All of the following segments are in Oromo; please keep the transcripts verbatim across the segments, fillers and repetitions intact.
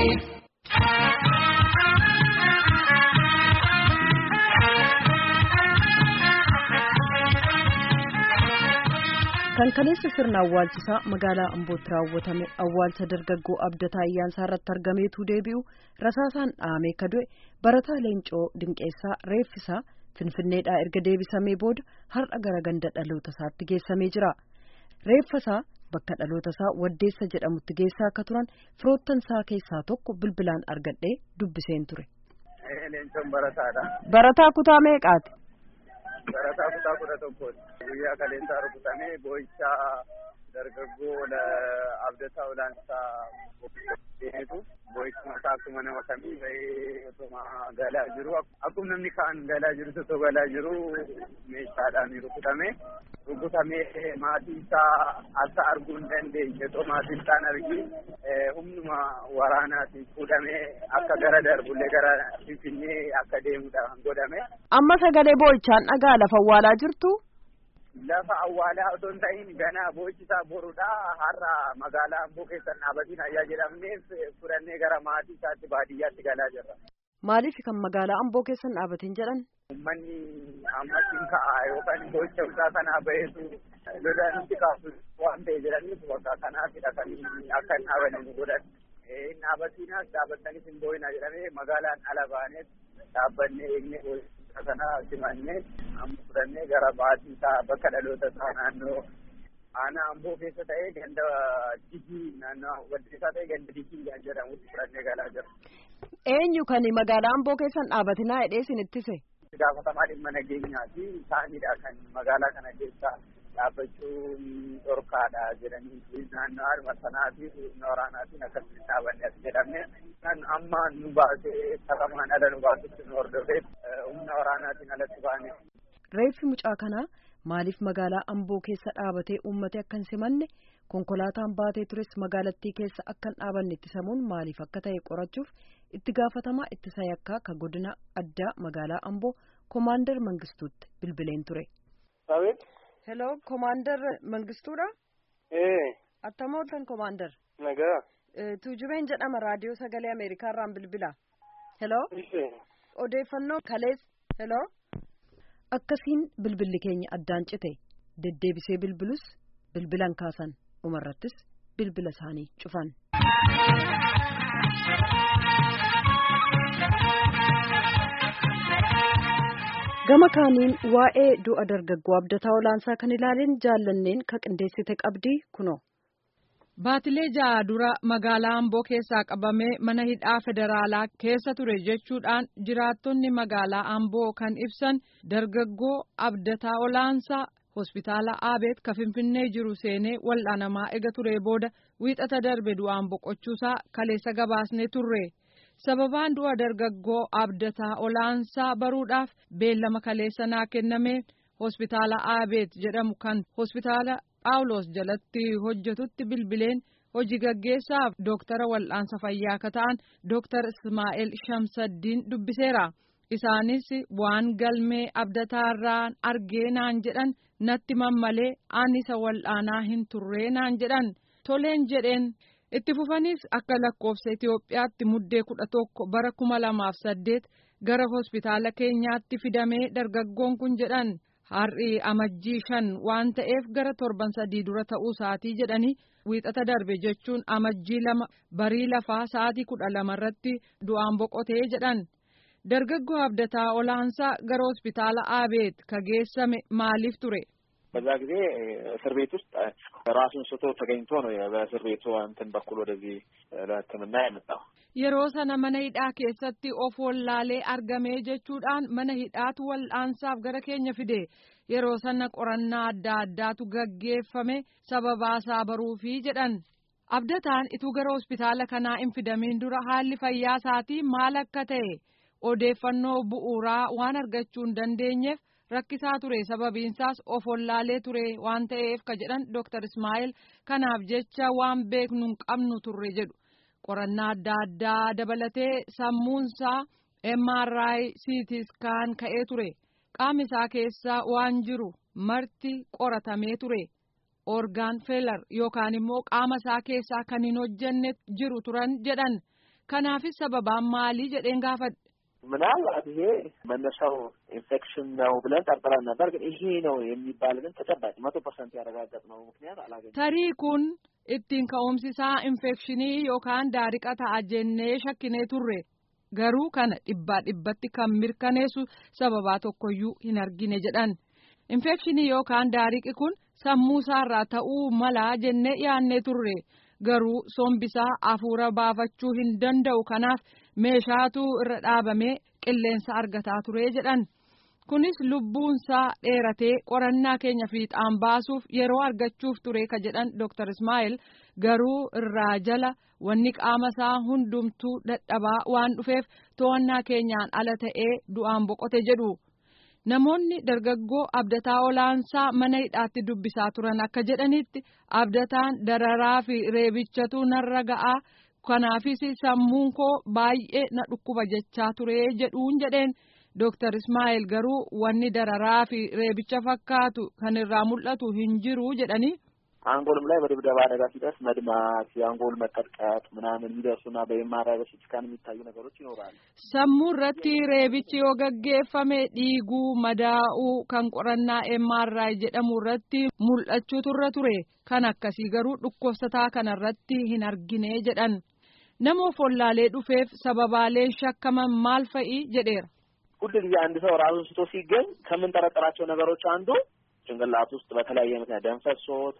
Kan kaleessa sirna awwaalchisaa magaalaa Ambootti raawwatame awwaalcha dargaggoo Abdataa Ayyaansaa irratti argameetu deebi'u rasaasaan dhahamee kadu'e barataa Leencoo Dinqeessaa reeffisaa Finfinneedhaa erga deebisamee booda har'a gara ganda dhaloota isaatti geessamee jira. Reeffasaa bakka dhaloota isaa Waddeessa jedhamutti geessaa akka turan firoottan isaa keessaa tokko bilbilaan argadhee dubbiseen ture. Leencoon barataadha. Barataa kutaa meeqaati? Barataa kutaa kudha tokkooti. Guyyaa kaleensaa rukutamee boo'ichaa dargaggoo Abdataa Olaansaa deemetu boo'icha mataa akkuma nama kamii bahee otuma galaa jiru akkuma namni kaan galaa jiru otoo galaa jiru meeshaadhaan rukutamee rukutamee maatii isaa akka arguu hin dandeenye otoo maatii isaan argi humnuma waraanaatiin fuudhamee akka gara darbullee gara Finfinnee akka deemudha godhame. Amma sagalee boo'ichaan dhagaa lafa awwaalaa jirtu? Lafa awwaalaa otoo hin ta'in ganaa boo'ichisaa borudha. Har'a magaalaa Amboo keessan dhaabatiin ayyaa jedhamneef fudhannee gara maatii isaatti baadiyyaatti galaa jirra. Maaliif kan magaalaa Amboo keessan dhaabatiin jedhan? Uummanni ammatiin ka'a yookaan boo'icha isaa kanaa baheetu lolanitti kaasu waan ta'e jedhaniif bakka kanaafidha kan akka hin dhaabanne nu godhan. Hin dhaabatiinas dhaabattanis hin boo'inaa jedhamee magaalaan ala baanees dhaabbannee eegnee boo'icha kana simannee amma fudhannee gara maatii isaa bakka dhaloota isaa naannoo aanaa Amboo keessa ta'ee ganda Digii naannoo Waddeessaa ta'ee ganda Digii kan jedhamutti fudhannee galaa jira. Eenyu kan magaalaa Amboo keessan dhaabatinaa hidhee isin ittise? Gaafatamaa dhimma nageenyaati isaanidha kan magaalaa kana keessa dhaabbachuun dhorkaadha jedhanii naannoo harma sanaa fi humna waraanaatiin akkasitti dhaabanne as jedhamne kan amma nu baasee sakamaan ala nu baasutti nu hordofeef humna waraanaatiin alatti baane. Reeffi mucaa kanaa maaliif magaalaa Amboo keessa dhaabatee uummate akka hin simanne konkolaataan baatee tures magaalattii keessa akka hin dhaabanne ittisamuun maaliif akka ta'e qorachuuf itti gaafatamaa ittisa yakkaa ka godina addaa magaalaa Amboo Komaander Mangistuutti bilbileen ture. Hello, Commander Mangistuudha? Eh. Attamooltan Commander? Nagaa. Tuujubeen jedhama raadiyoo sagalee Ameerikaa irraan bilbila. Hello? Eh. Odeeffannoo kalees. Hello? Akkasiin bilbilli keenya addaan cite deddeebisee bilbilus bilbilan kaasan umarrattis bilbila isaanii cufan. Gama kaaniin waa'ee du'a dargaggoo Abdataa Olaansaa kan ilaaleen jaallanneen ka qindeessite qabdii kunoo. Baatilee ja'a dura magaalaa Amboo keessaa qabamee mana hidhaa federaalaa keessa ture jechuudhaan jiraattonni magaalaa Amboo kan ibsan dargaggoo Abdataa Olaansaa hospitaala Aabeet ka Finfinnee jiru seenee wal'aanamaa ega ture booda wiixata darbe du'aan boqochuusaa kaleessa gabaasnee turre. Sababaan du'a dargaggoo Abdataa Olaansaa baruudhaaf beellama kaleessa naa kenname hospitaala Aabeet jedhamu kan hospitaala Phaawulos jalatti hojjetutti bilbileen hojii gaggeessaaf dooktara wal'aansa fayyaa akka ta'an dooktar Ismaa'eel Shamsaddiin dubbiseera. Isaanis waan galmee Abdataarraan argee naan jedhan natti mammalee ani isa wal'aanaa hin turree naan jedhan toleen jedheen. Itti fufanis akka lakkoofsa Itoophiyaatti muddee kudha tokko bara kuma lamaaf saddeet gara hospitaala keenyaatti fidamee dargaggoon kun jedhan har'i amajjii shan waan ta'eef gara torban sadii dura ta'uu isaatii jedhanii wiixata darbe jechuun amajjii lama barii lafaa sa'aatii kudha lama irratti du'aan boqotee jedhan. Dargaggoo Abdataa Olaansaa gara hospitaala Aabeet ka geessame maaliif ture? በዛ ጊዜ እስር ቤት ውስጥ ራሱን ስቶ ተገኝቶ ነው በእስር ቤቱ እንትን በኩል ወደዚህ ለሕክምና የመጣው። yeroo sana mana hidhaa keessatti of wallaalee argamee jechuudhaan mana hidhaatu wal'aansaaf gara keenya fide yeroo sana qorannaa adda addaatu gaggeeffame sababaasaa baruufi jedhan. Abdataan ituu gara hospitaala kanaa hin fidamiin dura haalli fayyaa isaatii maal akka ta'e odeeffannoo bu'uuraa waan argachuu hin dandeenyeef rakkisaa ture sababiinsaas of wallaalee ture waan ta'eef ka jedhan dooktar Ismaa'eel kanaaf jecha waan beeknu hin qabnu turre jedhu qorannaa adda addaa dabalatee sammuunsaa M R I C T scan ka'ee ture qaama isaa keessaa waan jiru marti qoratamee ture orgaan feelar yookaan immoo qaama isaa keessaa kan hin hojjenne jiru turan jedhan Kanaafis sababaan maalii jedheen gaafadhe. ምናልባት ይሄ መነሻው ኢንፌክሽን ነው ብለን ጠርጥረን ነበር፣ ግን ይሄ ነው የሚባል ግን ተጨባጭ መቶ ፐርሰንት ያረጋገጥነው ምክንያት አላገኘንም። tarii kun ittiin ka'umsisaa infekshinii yookaan daariqa ta'a jennee shakkinee turre garuu kana dhibbaa dhibbatti kan mirkaneessu sababaa tokkoyyuu hin argine jedhan. infekshinii yookaan daariqi kun sammuu isaarraa ta'uu malaa jennee yaannee turre garuu sombisaa hafuura baafachuu hin danda'u, kanaaf meeshaatu irra dhaabamee qilleensa argataa ture jedhan. kunis lubbuunsaa dheeratee qorannaa keenya fiixaan baasuuf yeroo argachuuf ture ka jedhan Doktar Ismaa'eel garuu irraa jala wanni qaama isaa hundumtuu dadhabaa waan dhufeef to'annaa keenyaan ala ta'ee du'aan boqote jedhu. Namoonni dargaggoo Abdataa Olaansaa mana hidhaatti dubbisaa turan akka jedhanitti Abdataan dararaa fi reebichatu narra ga'aa, kanaafis sammuun koo baay'ee na dhukkuba jechaa ture jedhuun jedheen. Doktar Ismaa'eel garuu wanni dararaa fi reebicha fakkaatu kan irraa mul'atu hin jiru jedhanii. አንጎልም ላይ በድብደባ አደጋ ሲደርስ መድማት፣ የአንጎል መቀጥቀጥ ምናምን የሚደርሱና በኤምአርአይ በሲቲስካን የሚታዩ ነገሮች ይኖራሉ። sammuu irratti reebichi yoo gaggeeffame dhiiguu, madaa'uu kan qorannaa ኤምአርአይ jedhamu irratti mul'achuu turre ture. kan akkasii garuu dhukkubsataa kana irratti hin argine jedhan. nama follaalee dhufeef sababaaleen shakkaman maal fa'i jedheera. ሁሉ ጊዜ አንድ ሰው ራሱን ስቶ ሲገኝ ከምንጠረጥራቸው ነገሮች አንዱ ጭንቅላት ውስጥ በተለያየ ምክንያት ደም ፈሶት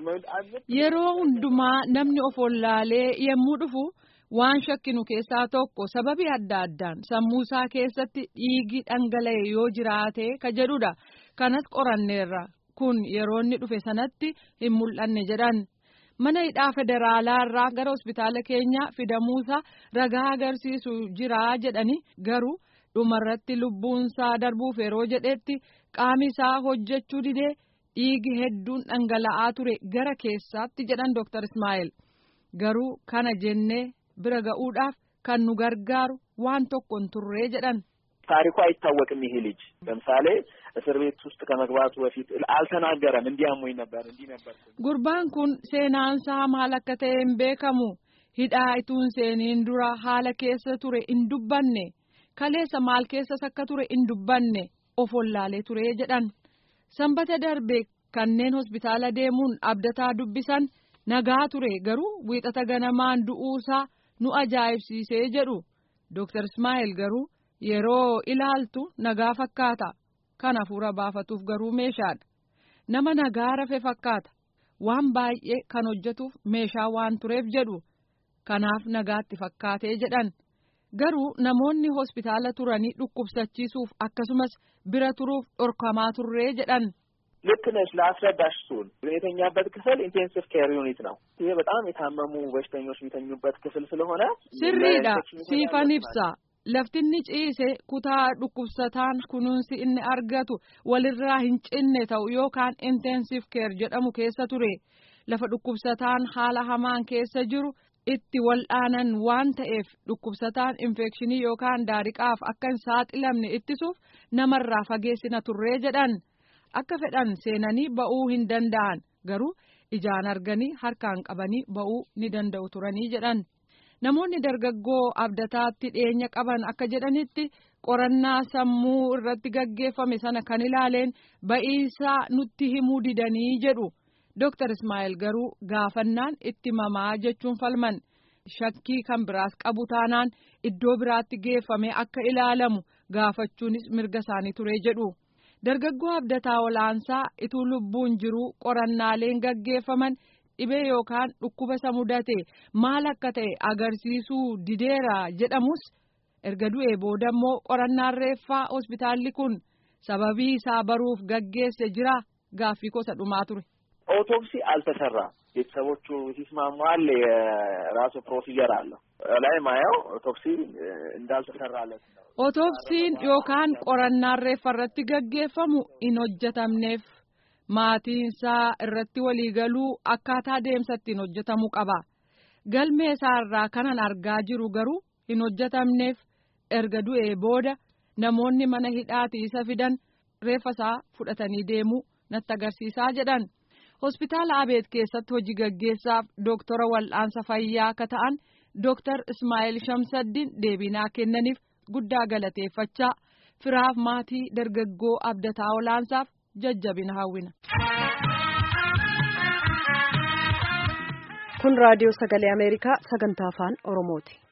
yeroo hundumaa namni of wallaalee yemmuu dhufu waan shakkinu keessaa tokko sababii adda addaan sammuu isaa keessatti dhiigi dhangala'e yoo jiraate ka jedhudha. kanas qoranneerra, kun yeroo inni dhufe sanatti hin mul'anne jedhan. mana hidhaa federaalaa irraa gara hospitaala keenyaa fidamuusaa ragaa agarsiisu jira jedhani garuu dhumarratti lubbuunsaa darbuuf yeroo jedhetti qaami isaa hojjechuu didee dhiigi hedduun dhangala'aa ture gara keessaatti jedhan Doktar Ismaa'eel. garuu kana jennee bira ga'uudhaaf kan nu gargaaru waan tokko hin turre jedhan. ታሪኩ አይታወቅም። ይሄ ልጅ ለምሳሌ እስር ቤት ውስጥ ከመግባቱ በፊት አልተናገረም። እንዲያሙኝ ነበር እንዲህ ነበር። gurbaan kun seenaansaa maal akka ta'e hin beekamu. hidhaa ituun seeniin dura haala keessa ture hin dubbanne. kaleessa maal keessas akka ture hin dubbanne of wallaalee ture jedhan. sanbata darbe kanneen hospitaala deemuun Abdataa dubbisan nagaa ture garuu wiixata ganamaan du'uusaa nu ajaa'ibsiisee jedhu. Doktar Ismaa'eel garuu yeroo ilaaltu nagaa fakkaata, kan hafuura baafatuuf garuu meeshaadha. nama nagaa rafe fakkaata, waan baay'ee kan hojjetuuf meeshaa waan tureef jedhu. kanaaf nagaatti fakkaatee jedhan. garuu namoonni hospitaala turanii dhukkubsachiisuuf akkasumas bira turuuf dhorkamaa turree jedhan. ልክ ነሽ ላስረዳሽ ሱን የተኛበት ክፍል ኢንቴንሲቭ ኬር ዩኒት ነው። ይሄ በጣም የታመሙ በሽተኞች የሚተኙበት ክፍል ስለሆነ sirriidha siifan ibsa. laftinni ciise kutaa dhukkubsataan kunuunsi inni argatu walirraa hin cinne ta'u yookaan intensive care jedhamu keessa ture. lafa dhukkubsataan haala hamaan keessa jiru itti wal'aanan waan ta'eef dhukkubsataan infekshinii yookaan daariqaaf akka hin saaxilamne ittisuuf namarraa fageessina turree jedhan. akka fedhan seenanii ba'uu hin danda'an garuu ijaan arganii harkaan qabanii ba'uu ni danda'u turanii jedhan. namoonni dargaggoo Abdataatti dhiyeenya qaban akka jedhanitti qorannaa sammuu irratti gaggeeffame sana kan ilaaleen ba'iisaa nutti himuu didanii jedhu. Doktar Ismaa'eel garuu gaafannaan itti mamaa jechuun falman. shakkii kan biraas qabu taanaan iddoo biraatti geeffamee akka ilaalamu gaafachuunis mirga isaanii ture jedhu. dargaggoo Abdataa Olaansaa ituu lubbuun jiru qorannaaleen gaggeeffaman dhibee yookaan dhukkuba isa mudate maal akka ta'e agarsiisuu dideera jedhamus erga du'ee booda immoo qorannaan reeffaa hospitaalli kun sababii isaa baruuf gaggeesse jira gaaffii kosa dhumaa ture. ኦቶፕሲ አልተሰራ ቤተሰቦቹ ሲስማሙ አለ የራሱ ፕሮሲጀር አለው ላይ ማየው ኦቶፕሲ እንዳልተሰራለት ነው። ኦቶፕሲin yookaan qorannaan reeffa irratti gaggeeffamu hin hojjetamneef maatiinsaa irratti waliigaluu akkaataa deemsatti hin hojjetamuu qaba. galmee isaarraa kanan argaa jiru garuu hin hojjetamneef erga du'ee booda namoonni mana hidhaati isa fidan reeffa isaa fudhatanii deemuu natti agarsiisaa jedhan. hospitaala Abeet keessatti hojii gaggeessaaf dooktora wal'aansa fayyaa akka ta'an Dooktar Ismaa'eel Shamsaddiin deebinaa kennaniif guddaa galateeffachaa firaaf maatii dargaggoo Abdataa Olaansaaf jajjabina hawwina. Kun raadiyoo sagalee Ameerikaa sagantaa afaan Oromooti.